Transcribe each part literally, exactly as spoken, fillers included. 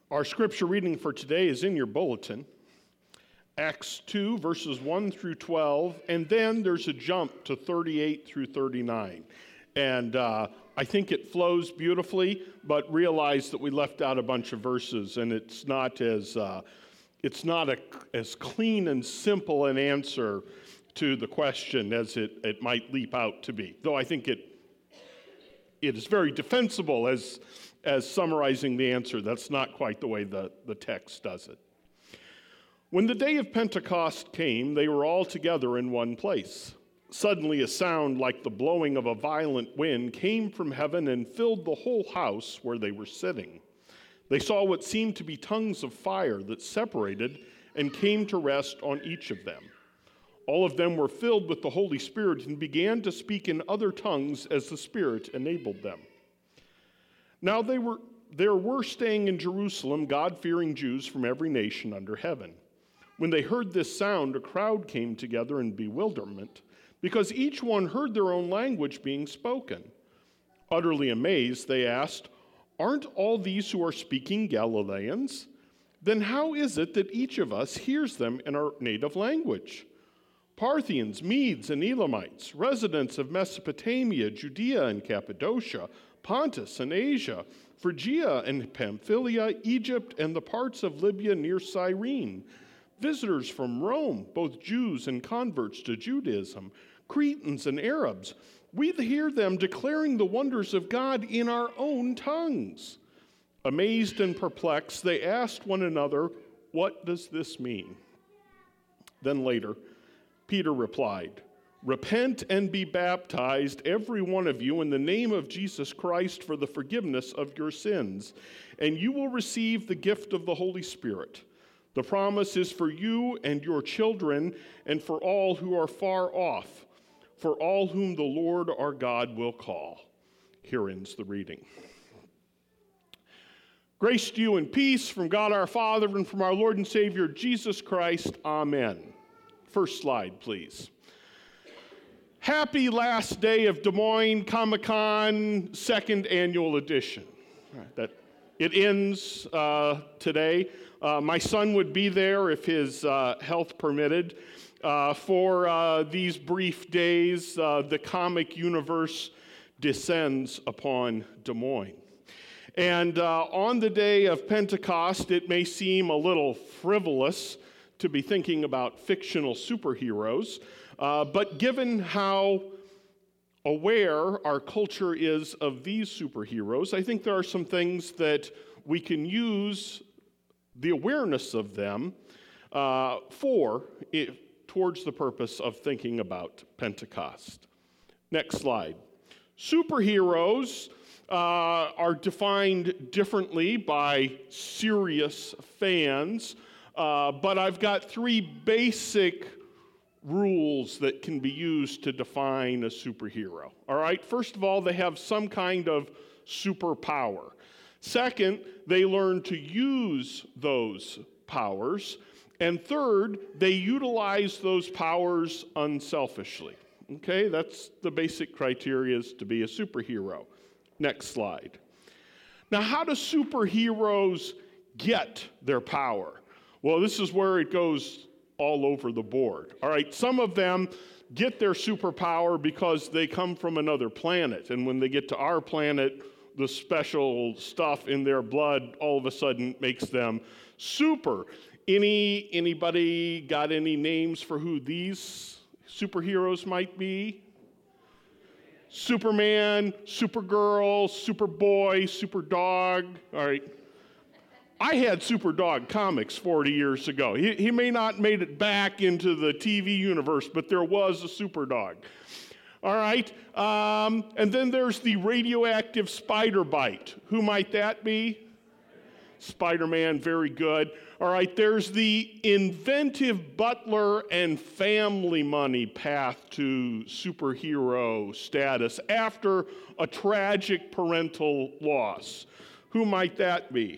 Our scripture reading for today is in your bulletin, Acts two, verses one through twelve, and then there's a jump to thirty-eight through thirty-nine. And uh, I think it flows beautifully, but realize that we left out a bunch of verses, and it's not as uh, it's not a, as clean and simple an answer to the question as it, it might leap out to be. Though I think it it is very defensible as as summarizing the answer. That's not quite the way the, the text does it. When the day of Pentecost came, they were all together in one place. Suddenly a sound like the blowing of a violent wind came from heaven and filled the whole house where they were sitting. They saw what seemed to be tongues of fire that separated and came to rest on each of them. All of them were filled with the Holy Spirit and began to speak in other tongues as the Spirit enabled them. Now they were, there were staying in Jerusalem God-fearing Jews from every nation under heaven. When they heard this sound, a crowd came together in bewilderment, because each one heard their own language being spoken. Utterly amazed, they asked, "Aren't all these who are speaking Galileans? Then how is it that each of us hears them in our native language? Parthians, Medes, and Elamites, residents of Mesopotamia, Judea and Cappadocia, Pontus and Asia, Phrygia and Pamphylia, Egypt, and the parts of Libya near Cyrene, visitors from Rome, both Jews and converts to Judaism, Cretans and Arabs. We hear them declaring the wonders of God in our own tongues." Amazed and perplexed, they asked one another, "What does this mean?" Then later, Peter replied, "Repent and be baptized, every one of you, in the name of Jesus Christ for the forgiveness of your sins, and you will receive the gift of the Holy Spirit. The promise is for you and your children and for all who are far off, for all whom the Lord our God will call." Here ends the reading. Grace to you and peace from God our Father and from our Lord and Savior Jesus Christ. Amen. First slide, please. Happy last day of Des Moines Comic-Con second annual edition. All right, that it ends uh, today. Uh, my son would be there if his uh, health permitted. Uh, for uh, these brief days, uh, the comic universe descends upon Des Moines. And uh, on the day of Pentecost, it may seem a little frivolous to be thinking about fictional superheroes, uh, but given how aware our culture is of these superheroes, I think there are some things that we can use the awareness of them uh, for if, towards the purpose of thinking about Pentecost. Next slide. Superheroes uh, are defined differently by serious fans, uh, but I've got three basic rules that can be used to define a superhero. All right, first of all, they have some kind of superpower. Second, they learn to use those powers. And third, they utilize those powers unselfishly. Okay, that's the basic criteria to be a superhero. Next slide. Now, how do superheroes get their power? Well, this is where it goes all over the board. All right, some of them get their superpower because they come from another planet, and when they get to our planet, the special stuff in their blood all of a sudden makes them super. Any anybody got any names for who these superheroes might be? Superman, Supergirl, Superboy, Superdog. All right. I had Superdog comics forty years ago. He, he may not made it back into the T V universe, but there was a Superdog. All right. Um, and then there's the radioactive spider bite. Who might that be? Spider-Man, very good. All right, there's the inventive butler and family money path to superhero status after a tragic parental loss. Who might that be?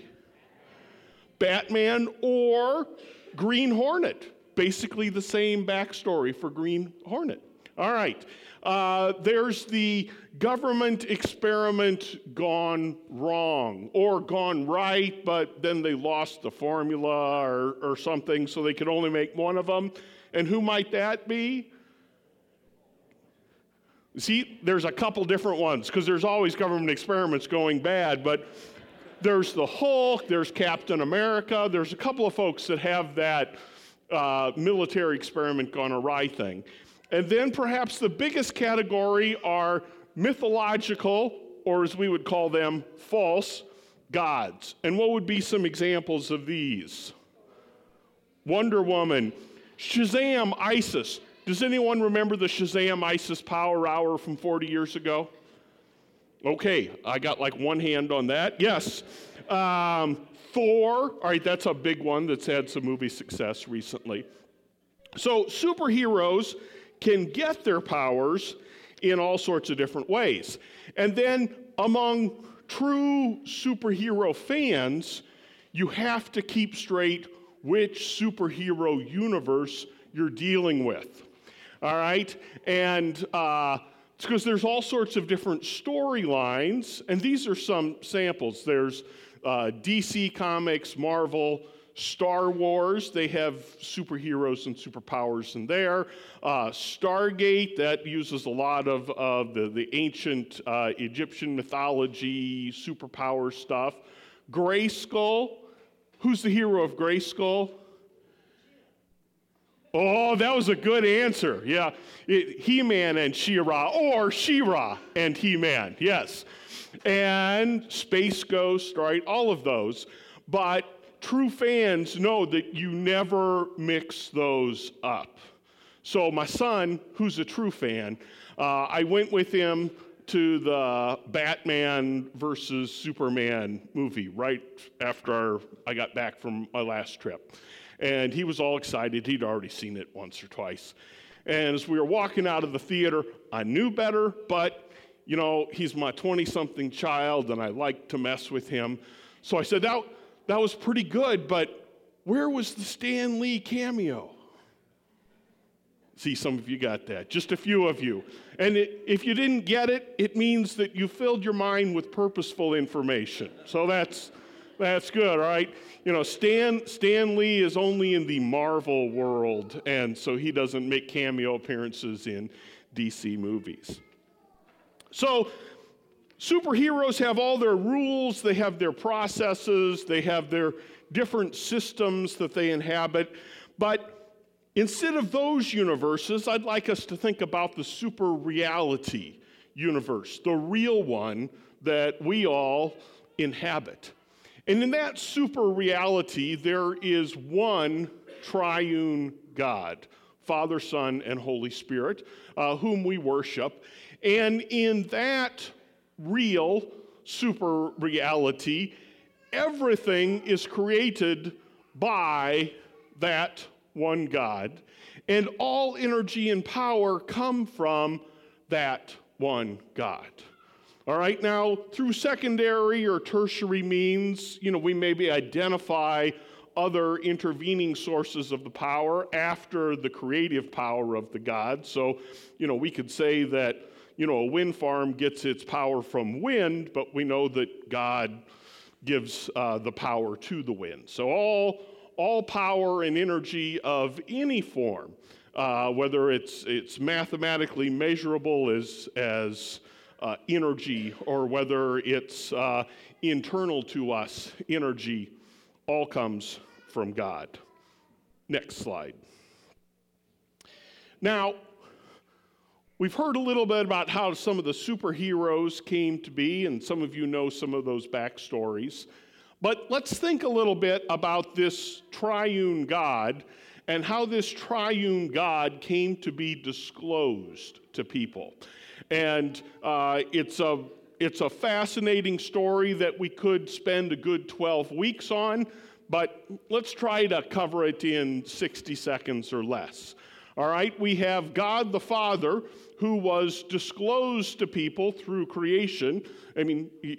Batman or Green Hornet. Basically the same backstory for Green Hornet. All right. Uh, there's the government experiment gone wrong or gone right, but then they lost the formula or, or something, so they could only make one of them. And who might that be? See, there's a couple different ones because there's always government experiments going bad, but there's the Hulk, there's Captain America, there's a couple of folks that have that uh, military experiment gone awry thing. And then perhaps the biggest category are mythological, or as we would call them, false gods. And what would be some examples of these? Wonder Woman, Shazam, ISIS. Does anyone remember the Shazam ISIS Power Hour from forty years ago? Okay, I got like one hand on that. Yes. Um, Thor, all right, that's a big one that's had some movie success recently. So superheroes can get their powers in all sorts of different ways. And then among true superhero fans, you have to keep straight which superhero universe you're dealing with. All right? And uh, it's because there's all sorts of different storylines, and these are some samples. There's uh, D C Comics, Marvel, Star Wars, they have superheroes and superpowers in there. Uh, Stargate, that uses a lot of, of the, the ancient uh, Egyptian mythology, superpower stuff. Grayskull, who's the hero of Grayskull? Oh, that was a good answer. Yeah, it, He-Man and She-Ra, or She-Ra and He-Man, yes. And Space Ghost, right, all of those. But true fans know that you never mix those up. So my son, who's a true fan, uh, I went with him to the Batman versus Superman movie right after I got back from my last trip. And he was all excited. He'd already seen it once or twice. And as we were walking out of the theater, I knew better, but, you know, he's my twenty-something child, and I like to mess with him. So I said, that, that was pretty good, but where was the Stan Lee cameo? See, some of you got that, just a few of you. And it, if you didn't get it, it means that you filled your mind with purposeful information. So that's that's good, all right? You know, Stan, Stan Lee is only in the Marvel world, and so he doesn't make cameo appearances in D C movies. So superheroes have all their rules, they have their processes, they have their different systems that they inhabit, but instead of those universes, I'd like us to think about the super reality universe, the real one that we all inhabit. And in that super reality, there is one triune God, Father, Son, and Holy Spirit, uh, whom we worship. And in that real super reality, everything is created by that one God, and all energy and power come from that one God. All right, now, through secondary or tertiary means, you know, we maybe identify other intervening sources of the power after the creative power of the God. So, you know, we could say that, you know, a wind farm gets its power from wind, but we know that God gives uh, the power to the wind. So all, all power and energy of any form, uh, whether it's, it's mathematically measurable as, as Uh, energy, or whether it's uh, internal to us, energy, all comes from God. Next slide. Now, we've heard a little bit about how some of the superheroes came to be, and some of you know some of those backstories. But let's think a little bit about this triune God and how this triune God came to be disclosed to people. And uh, it's a it's a fascinating story that we could spend a good twelve weeks on, but let's try to cover it in sixty seconds or less. All right, we have God the Father, who was disclosed to people through creation. I mean,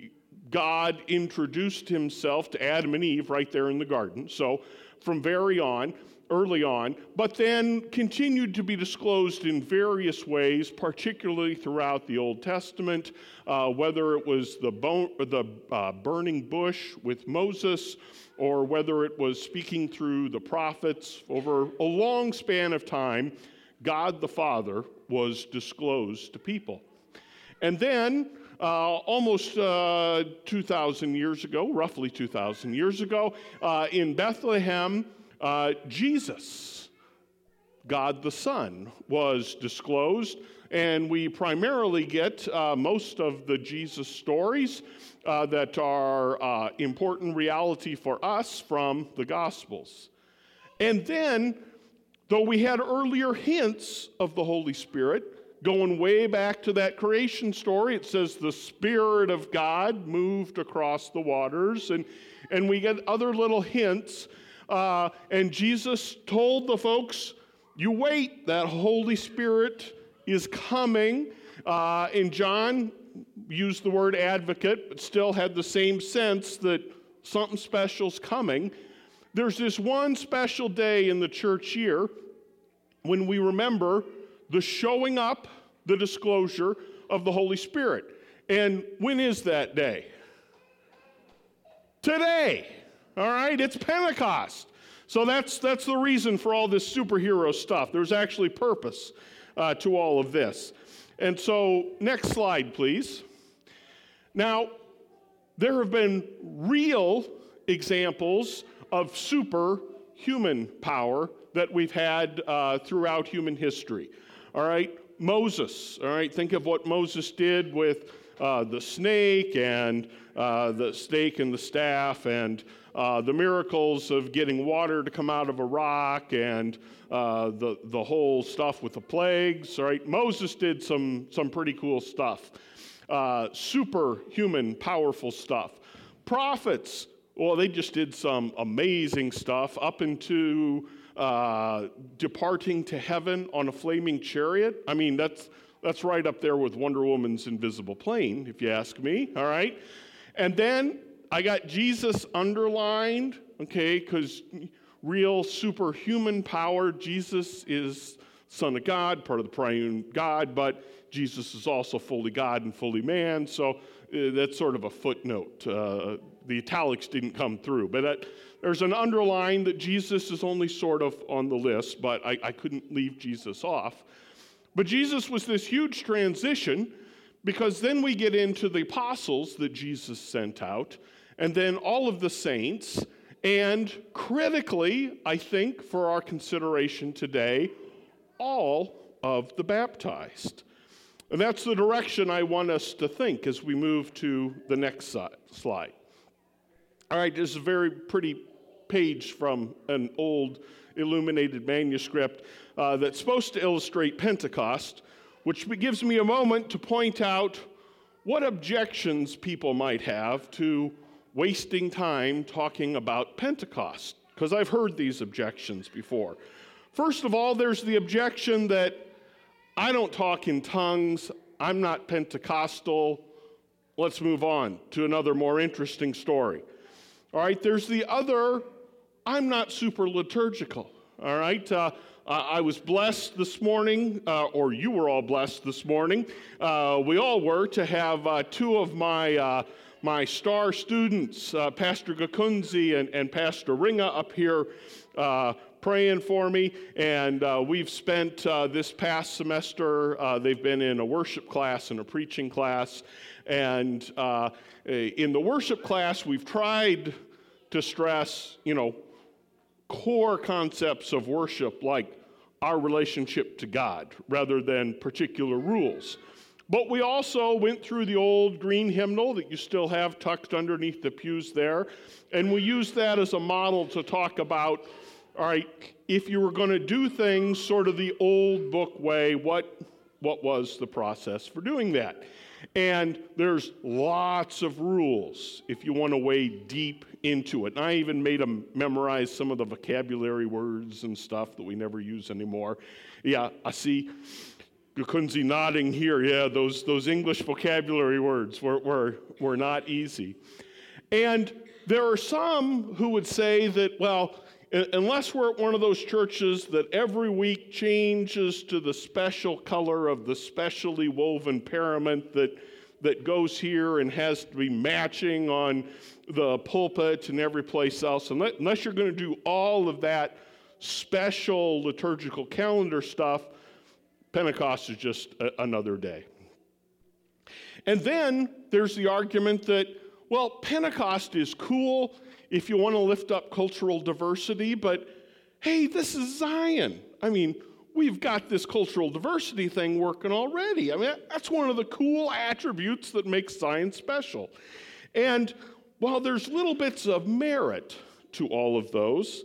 God introduced himself to Adam and Eve right there in the garden. So from very on, early on, but then continued to be disclosed in various ways, particularly throughout the Old Testament, uh, whether it was the, bone, the uh, burning bush with Moses, or whether it was speaking through the prophets. Over a long span of time, God the Father was disclosed to people. And then, uh, almost uh, two thousand years ago, roughly two thousand years ago, uh, in Bethlehem, uh, Jesus, God the Son, was disclosed. And we primarily get uh, most of the Jesus stories uh, that are uh, important reality for us from the Gospels. And then, though we had earlier hints of the Holy Spirit, going way back to that creation story, it says the Spirit of God moved across the waters, and, and we get other little hints. Uh, and Jesus told the folks, you wait, that Holy Spirit is coming. Uh, and John used the word advocate, but still had the same sense that something special's coming. There's this one special day in the church year when we remember the showing up, the disclosure of the Holy Spirit. And when is that day? Today. All right, it's Pentecost. So that's that's the reason for all this superhero stuff. There's actually purpose uh, to all of this. And so, next slide, please. Now, there have been real examples of superhuman power that we've had uh, throughout human history. All right, Moses. All right, think of what Moses did with uh, the snake and uh, the stake and the staff, and uh, the miracles of getting water to come out of a rock, and uh, the the whole stuff with the plagues. All right, Moses did some some pretty cool stuff, uh, superhuman, powerful stuff. Prophets. Well, they just did some amazing stuff up into uh, departing to heaven on a flaming chariot. I mean, that's that's right up there with Wonder Woman's invisible plane, if you ask me, all right? And then I got Jesus underlined, okay, because real superhuman power. Jesus is Son of God, part of the triune God, but Jesus is also fully God and fully man, so uh, that's sort of a footnote. Uh, the italics didn't come through, but that, there's an underline that Jesus is only sort of on the list, but I, I couldn't leave Jesus off. But Jesus was this huge transition, because then we get into the apostles that Jesus sent out, and then all of the saints, and critically, I think, for our consideration today, all of the baptized. And that's the direction I want us to think as we move to the next slide. All right, this is a very pretty page from an old illuminated manuscript uh, that's supposed to illustrate Pentecost, which gives me a moment to point out what objections people might have to wasting time talking about Pentecost, because I've heard these objections before. First of all, there's the objection that I don't talk in tongues, I'm not Pentecostal, let's move on to another more interesting story. All right, there's the other, I'm not super liturgical. All right, uh, I was blessed this morning, uh, or you were all blessed this morning. Uh, we all were to have uh, two of my uh, my star students, uh, Pastor Gakunzi and, and Pastor Ringa, up here uh, praying for me. And uh, we've spent uh, this past semester, uh, they've been in a worship class and a preaching class. And uh, in the worship class, we've tried to stress, you know, core concepts of worship like our relationship to God rather than particular rules. But we also went through the old green hymnal that you still have tucked underneath the pews there, and we used that as a model to talk about, all right, if you were going to do things sort of the old book way, what, what was the process for doing that? And there's lots of rules if you want to wade deep into it. And I even made them memorize some of the vocabulary words and stuff that we never use anymore. Yeah, I see. Gakunzi nodding here. Yeah, those, those English vocabulary words were, were, were not easy. And there are some who would say that, well, unless we're at one of those churches that every week changes to the special color of the specially woven parament that, that goes here and has to be matching on the pulpit and every place else, unless you're going to do all of that special liturgical calendar stuff, Pentecost is just a, another day. And then there's the argument that, well, Pentecost is cool if you want to lift up cultural diversity, but hey, this is Zion. I mean, we've got this cultural diversity thing working already. I mean, that's one of the cool attributes that makes Zion special. And while there's little bits of merit to all of those,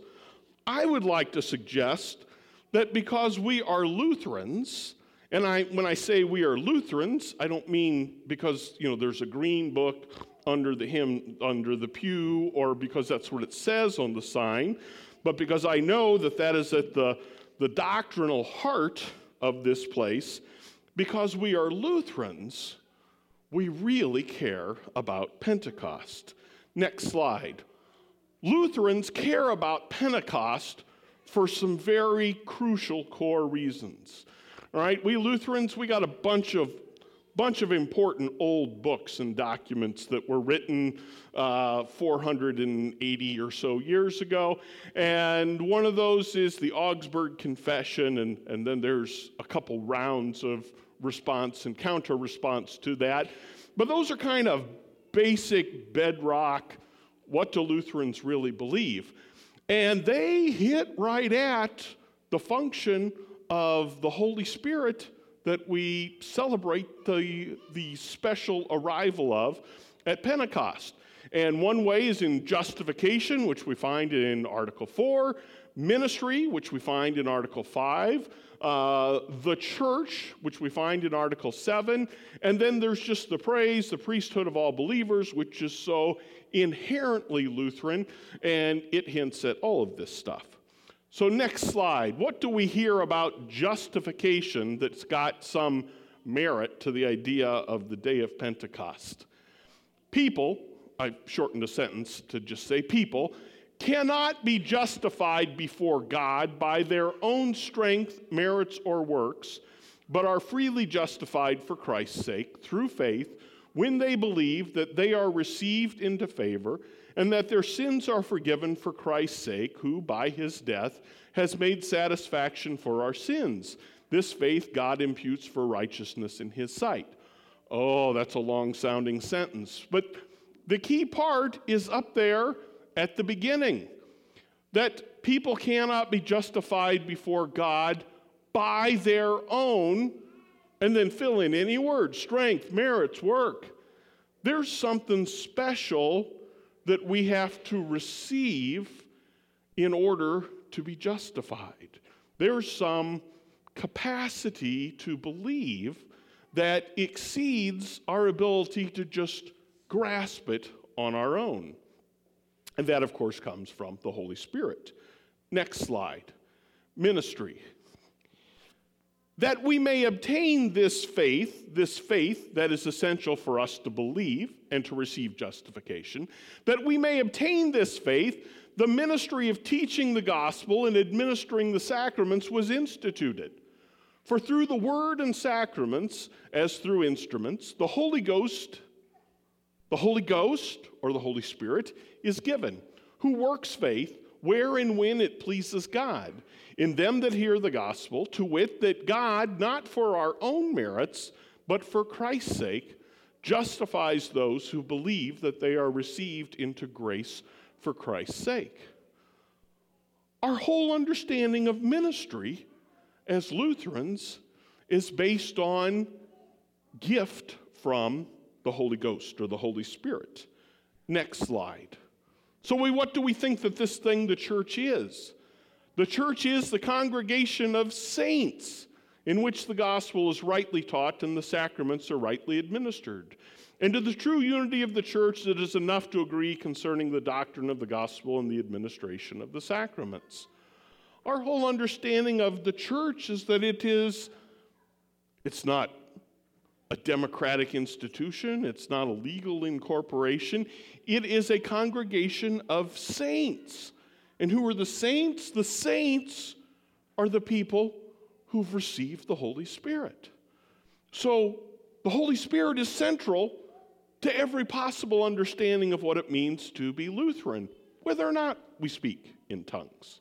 I would like to suggest that because we are Lutherans, and I, when I say we are Lutherans, I don't mean because, you know, there's a green book under the hymn, under the pew, or because that's what it says on the sign, but because I know that that is at the, the doctrinal heart of this place. Because we are Lutherans, we really care about Pentecost. Next slide. Lutherans care about Pentecost for some very crucial core reasons. All right, we Lutherans, we got a bunch of bunch of important old books and documents that were written uh, four hundred eighty or so years ago, and one of those is the Augsburg Confession, and, and then there's a couple rounds of response and counter-response to that. But those are kind of basic bedrock, what do Lutherans really believe? And they hit right at the function of the Holy Spirit that we celebrate the, the special arrival of at Pentecost. And one way is in justification, which we find in Article four, ministry, which we find in Article five, uh, the church, which we find in Article seven, and then there's just the praise, the priesthood of all believers, which is so inherently Lutheran, and it hints at all of this stuff. So next slide. What do we hear about justification that's got some merit to the idea of the day of Pentecost? People, I shortened a sentence to just say people, cannot be justified before God by their own strength, merits, or works, but are freely justified for Christ's sake through faith when they believe that they are received into favor and that their sins are forgiven for Christ's sake, who, by his death, has made satisfaction for our sins. This faith God imputes for righteousness in his sight. Oh, that's a long-sounding sentence. But the key part is up there at the beginning, that people cannot be justified before God by their own, and then fill in any word, strength, merits, work. There's something special that we have to receive in order to be justified. There's some capacity to believe that exceeds our ability to just grasp it on our own. And that, of course, comes from the Holy Spirit. Next slide. Ministry. That we may obtain this faith, this faith that is essential for us to believe and to receive justification, that we may obtain this faith, the ministry of teaching the gospel and administering the sacraments was instituted. For through the word and sacraments, as through instruments, the Holy Ghost, the Holy Ghost, or the Holy Spirit, is given, who works faith where and when it pleases God, in them that hear the gospel, to wit, that God, not for our own merits, but for Christ's sake, justifies those who believe that they are received into grace for Christ's sake. Our whole understanding of ministry as Lutherans is based on gift from the Holy Ghost or the Holy Spirit. Next slide. So we, what do we think that this thing, the church, is? The church is the congregation of saints in which the gospel is rightly taught and the sacraments are rightly administered. And to the true unity of the church, it is enough to agree concerning the doctrine of the gospel and the administration of the sacraments. Our whole understanding of the church is that it is It's not a democratic institution. It's not a legal incorporation. It is a congregation of saints. And who are the saints? The saints are the people who've received the Holy Spirit. So the Holy Spirit is central to every possible understanding of what it means to be Lutheran, whether or not we speak in tongues.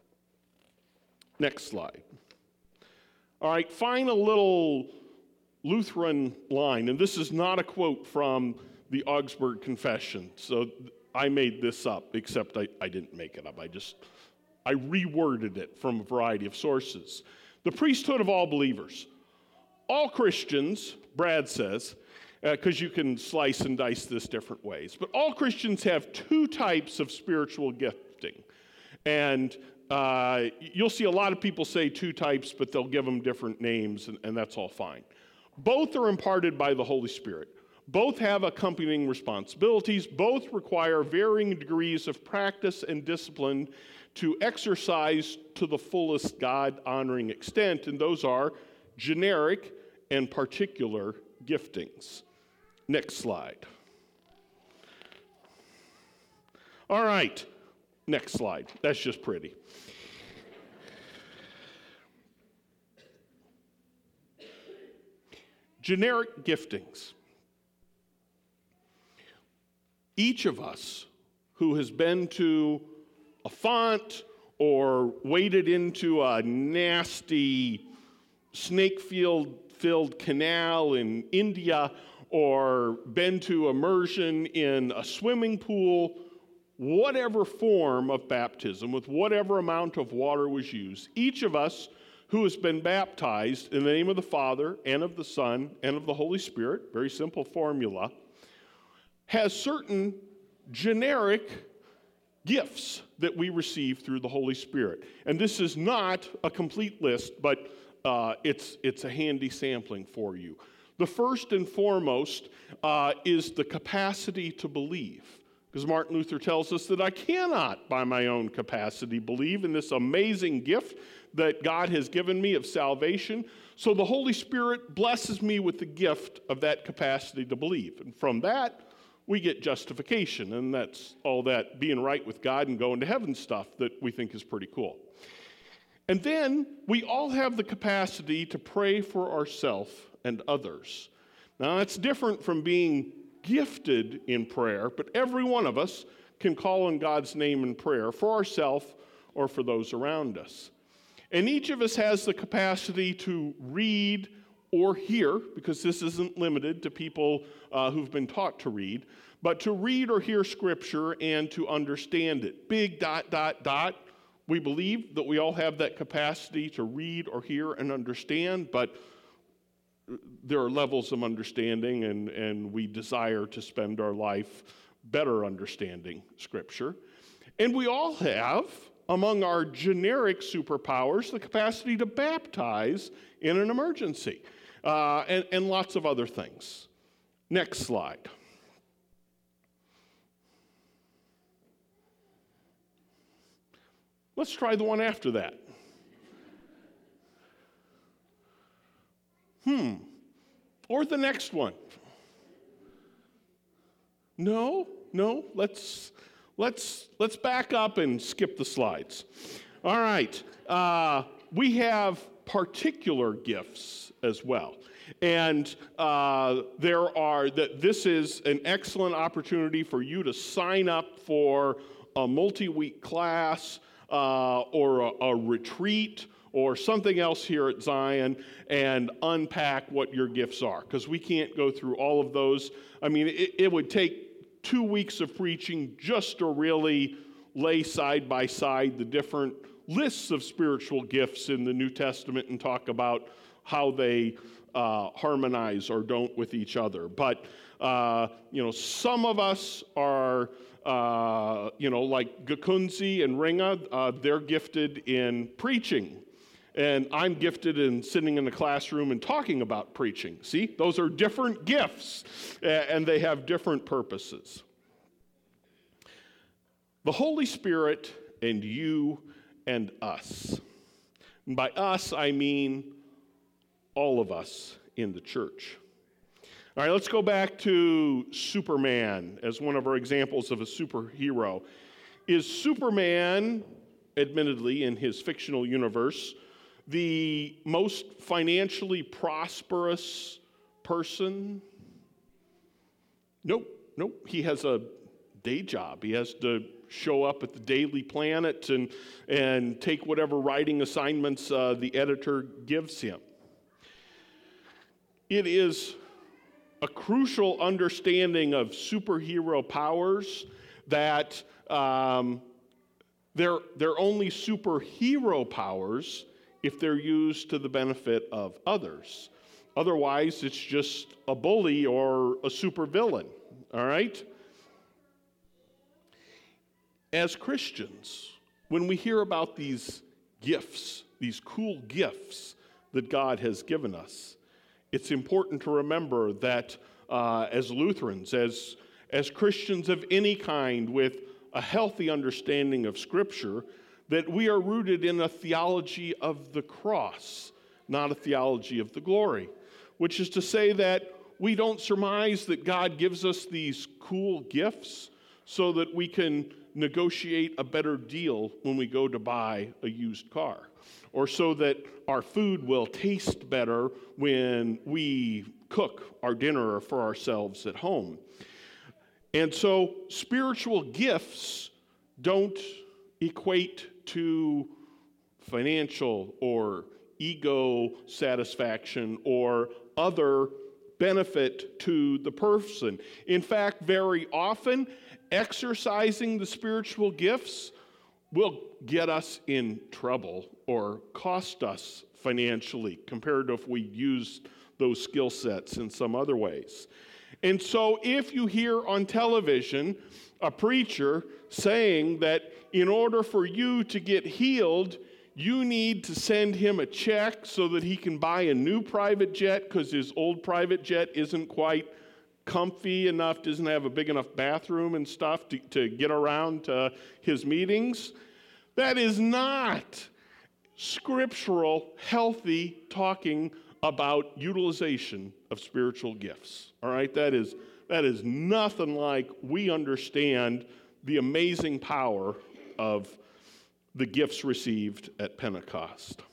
Next slide. All right, find a little Lutheran line, and this is not a quote from the Augsburg Confession, so I made this up, except I, I didn't make it up. I just, I reworded it from a variety of sources. The priesthood of all believers. All Christians, Brad says, because uh, you can slice and dice this different ways, but all Christians have two types of spiritual gifting. And uh, you'll see a lot of people say two types, but they'll give them different names, and, and that's all fine. Both are imparted by the Holy Spirit. Both have accompanying responsibilities. Both require varying degrees of practice and discipline to exercise to the fullest God-honoring extent, and those are generic and particular giftings. Next slide. All right, next slide. That's just pretty. Generic giftings. Each of us who has been to a font or waded into a nasty snake-filled canal in India or been to immersion in a swimming pool, whatever form of baptism, with whatever amount of water was used, each of us who has been baptized in the name of the Father and of the Son and of the Holy Spirit, very simple formula, has certain generic gifts that we receive through the Holy Spirit. And this is not a complete list, but uh, it's, it's a handy sampling for you. The first and foremost uh, is the capacity to believe. Because Martin Luther tells us that I cannot, by my own capacity, believe in this amazing gift that God has given me of salvation. So the Holy Spirit blesses me with the gift of that capacity to believe. And from that, we get justification. And that's all that being right with God and going to heaven stuff that we think is pretty cool. And then we all have the capacity to pray for ourselves and others. Now, that's different from being gifted in prayer, but every one of us can call on God's name in prayer for ourselves or for those around us. And each of us has the capacity to read or hear, because this isn't limited to people uh, who've been taught to read, but to read or hear Scripture and to understand it. Big dot, dot, dot. We believe that we all have that capacity to read or hear and understand, but there are levels of understanding, and, and we desire to spend our life better understanding Scripture. And we all have, among our generic superpowers, the capacity to baptize in an emergency, uh, and, and lots of other things. Next slide. Let's try the one after that. Hmm. Or the next one. No, no, let's let's let's back up and skip the slides. All right. Uh, we have particular gifts as well. And uh, there are that this is an excellent opportunity for you to sign up for a multi-week class uh, or a, a retreat or something else here at Zion and unpack what your gifts are, because we can't go through all of those. I mean, it, it would take two weeks of preaching just to really lay side by side the different lists of spiritual gifts in the New Testament and talk about how they uh, harmonize or don't with each other. But, uh, you know, some of us are, uh, you know, like Gakunzi and Ringa, uh, they're gifted in preaching. And I'm gifted in sitting in the classroom and talking about preaching. See, those are different gifts, and they have different purposes. The Holy Spirit and you and us. And by us, I mean all of us in the church. All right, let's go back to Superman as one of our examples of a superhero. Is Superman, admittedly in his fictional universe, the most financially prosperous person? Nope, nope. He has a day job. He has to show up at the Daily Planet and, and take whatever writing assignments uh, the editor gives him. It is a crucial understanding of superhero powers that um, they're, they're only superhero powers if they're used to the benefit of others. Otherwise, it's just a bully or a supervillain, all right? As Christians, when we hear about these gifts, these cool gifts that God has given us, it's important to remember that uh, as Lutherans, as, as Christians of any kind with a healthy understanding of Scripture, that we are rooted in a theology of the cross, not a theology of the glory, which is to say that we don't surmise that God gives us these cool gifts so that we can negotiate a better deal when we go to buy a used car, or so that our food will taste better when we cook our dinner for ourselves at home. And so spiritual gifts don't equate to financial or ego satisfaction or other benefit to the person. In fact, very often, exercising the spiritual gifts will get us in trouble or cost us financially compared to if we used those skill sets in some other ways. And so if you hear on television a preacher saying that in order for you to get healed, you need to send him a check so that he can buy a new private jet because his old private jet isn't quite comfy enough, doesn't have a big enough bathroom and stuff to, to get around to his meetings. That is not scriptural, healthy talking about utilization of spiritual gifts. All right, that is that is nothing like we understand the amazing power of the gifts received at Pentecost.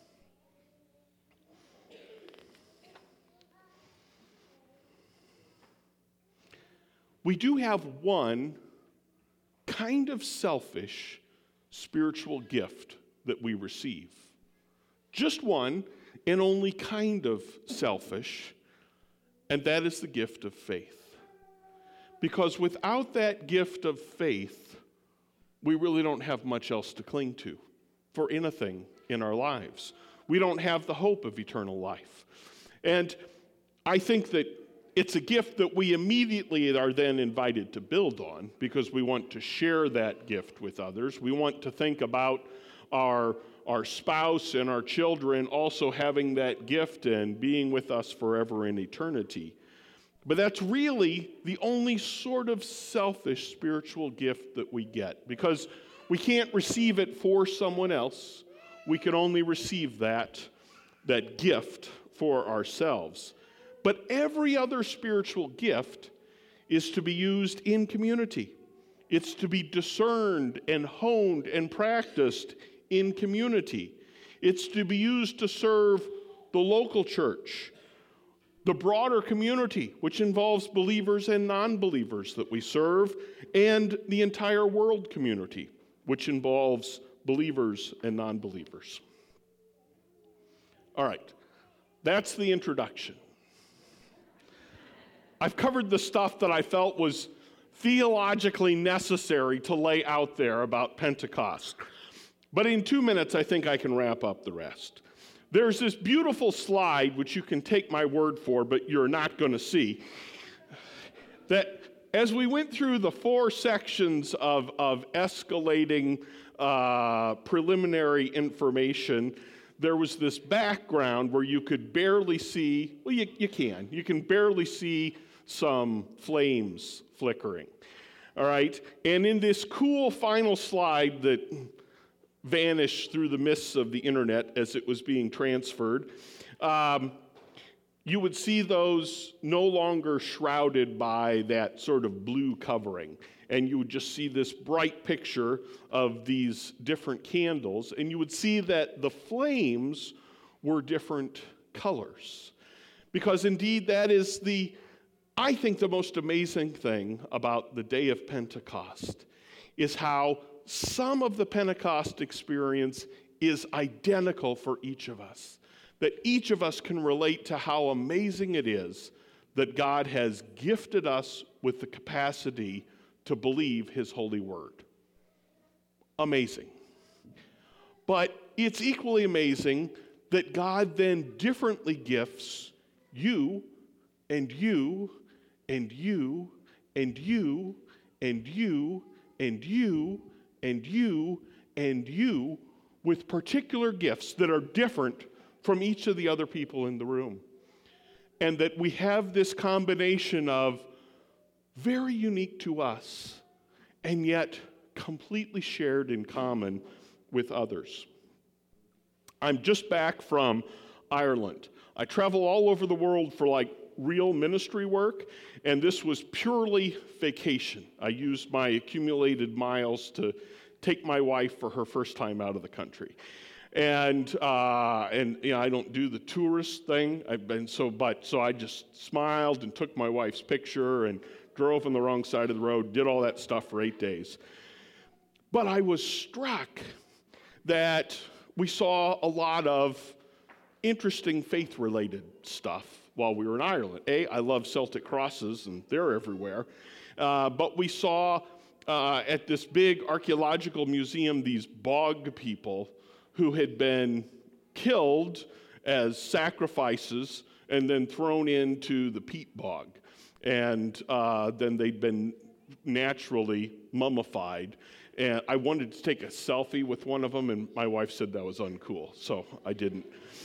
We do have one kind of selfish spiritual gift that we receive. Just one, and only kind of selfish, and that is the gift of faith. Because without that gift of faith, we really don't have much else to cling to for anything in our lives. We don't have the hope of eternal life. And I think that it's a gift that we immediately are then invited to build on because we want to share that gift with others. We want to think about our, our spouse and our children also having that gift and being with us forever in eternity. But that's really the only sort of selfish spiritual gift that we get because we can't receive it for someone else. We can only receive that, that gift for ourselves. But every other spiritual gift is to be used in community. It's to be discerned and honed and practiced in community. It's to be used to serve the local church, the broader community, which involves believers and non-believers that we serve, and the entire world community, which involves believers and non-believers. All right, that's the introduction. I've covered the stuff that I felt was theologically necessary to lay out there about Pentecost. But in two minutes, I think I can wrap up the rest. There's this beautiful slide, which you can take my word for, but you're not going to see, that as we went through the four sections of, of escalating uh, preliminary information, there was this background where you could barely see, well, you, you can, you can barely see some flames flickering, all right? And in this cool final slide that vanished through the mists of the internet as it was being transferred, um, you would see those no longer shrouded by that sort of blue covering. And you would just see this bright picture of these different candles. And you would see that the flames were different colors. Because indeed, that is the, I think, the most amazing thing about the day of Pentecost is how some of the Pentecost experience is identical for each of us. That each of us can relate to how amazing it is that God has gifted us with the capacity to believe his holy word. Amazing. But it's equally amazing that God then differently gifts you and you and you and you and you and you and you and you with particular gifts that are different from each of the other people in the room. And that we have this combination of very unique to us and yet completely shared in common with others. I'm just back from Ireland. I travel all over the world for like real ministry work, and this was purely vacation. I used my accumulated miles to take my wife for her first time out of the country. And uh, and you know, I don't do the tourist thing. I've been so but so I just smiled and took my wife's picture and drove on the wrong side of the road, did all that stuff for eight days. But I was struck that we saw a lot of interesting faith-related stuff while we were in Ireland. A, I love Celtic crosses, and they're everywhere. Uh, but we saw uh, at this big archaeological museum these bog people who had been killed as sacrifices and then thrown into the peat bog. And uh, then they'd been naturally mummified. And I wanted to take a selfie with one of them, and my wife said that was uncool, so I didn't.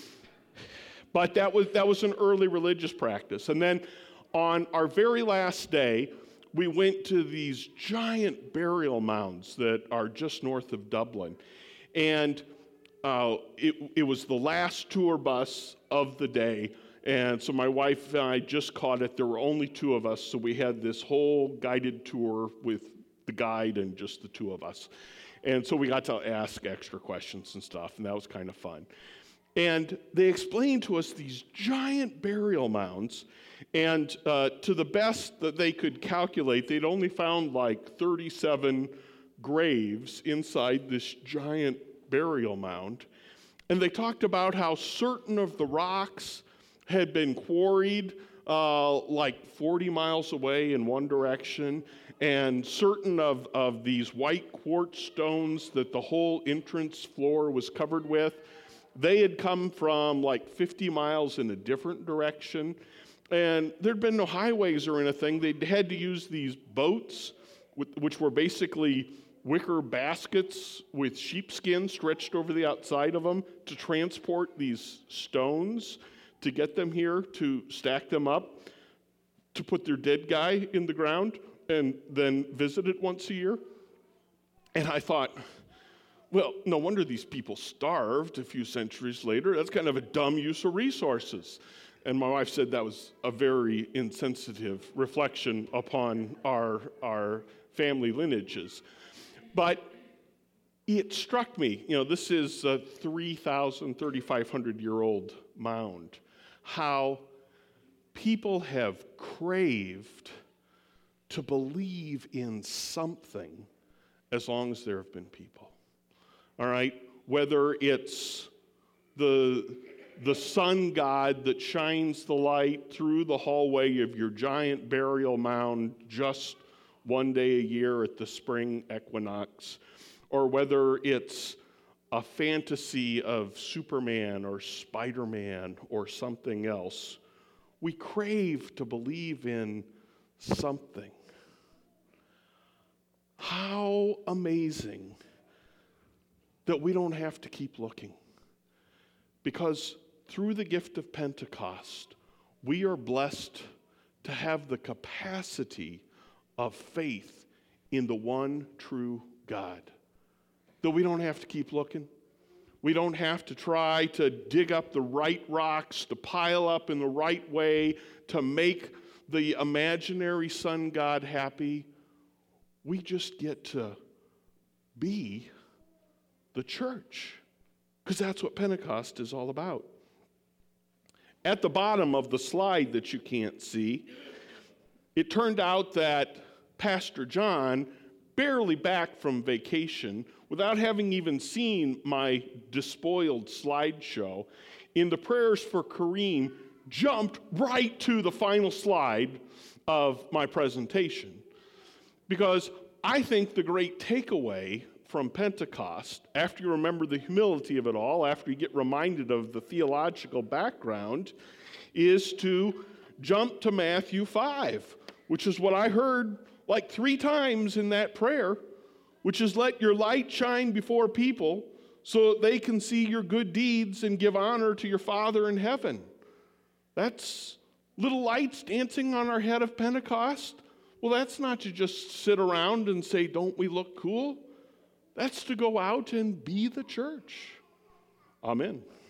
But that was that was an early religious practice. And then on our very last day, we went to these giant burial mounds that are just north of Dublin. And uh, it, it was the last tour bus of the day. And so my wife and I just caught it. There were only two of us, so we had this whole guided tour with the guide and just the two of us. And so we got to ask extra questions and stuff, and that was kind of fun. And they explained to us these giant burial mounds, and uh, to the best that they could calculate, they'd only found like thirty-seven graves inside this giant burial mound. And they talked about how certain of the rocks had been quarried uh, like forty miles away in one direction, and certain of, of these white quartz stones that the whole entrance floor was covered with, they had come from like fifty miles in a different direction. And there'd been no highways or anything. They'd had to use these boats, which were basically wicker baskets with sheepskin stretched over the outside of them to transport these stones, to get them here, to stack them up, to put their dead guy in the ground, and then visit it once a year. And I thought, well, no wonder these people starved a few centuries later. That's kind of a dumb use of resources. And my wife said that was a very insensitive reflection upon our, our family lineages. But it struck me, you know, this is a three thousand, thirty-five hundred year old mound, how people have craved to believe in something as long as there have been people. All right? Whether it's the, the sun god that shines the light through the hallway of your giant burial mound just one day a year at the spring equinox, or whether it's a fantasy of Superman or Spider-Man or something else, we crave to believe in something. How amazing that we don't have to keep looking. Because through the gift of Pentecost, we are blessed to have the capacity of faith in the one true God. That we don't have to keep looking. We don't have to try to dig up the right rocks, to pile up in the right way, to make the imaginary sun god happy. We just get to be the church, because that's what Pentecost is all about. At the bottom of the slide that you can't see, it turned out that Pastor John, barely back from vacation, without having even seen my despoiled slideshow, in the prayers for Kareem, jumped right to the final slide of my presentation. Because I think the great takeaway from Pentecost, after you remember the humility of it all, after you get reminded of the theological background, is to jump to Matthew five, which is what I heard like three times in that prayer, which is, let your light shine before people so that they can see your good deeds and give honor to your Father in heaven. That's little lights dancing on our head of Pentecost. Well, that's not to just sit around and say, don't we look cool? That's to go out and be the church. Amen.